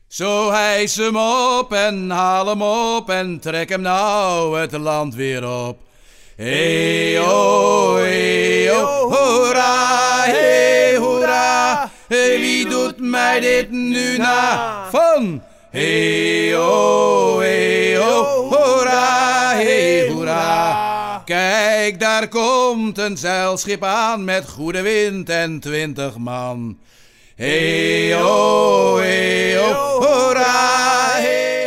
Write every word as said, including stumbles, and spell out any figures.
Zo hijs hem op en haal hem op en trek hem nou het land weer op. Hey oh, hey oh, hoera, hey hoera. Hey, wie doet mij dit nu na? Van hey oh, hey oh, hoera, hey hoera. Kijk, daar komt een zeilschip aan met goede wind en twintig man. Hey oh, hey oh, hoera, hey.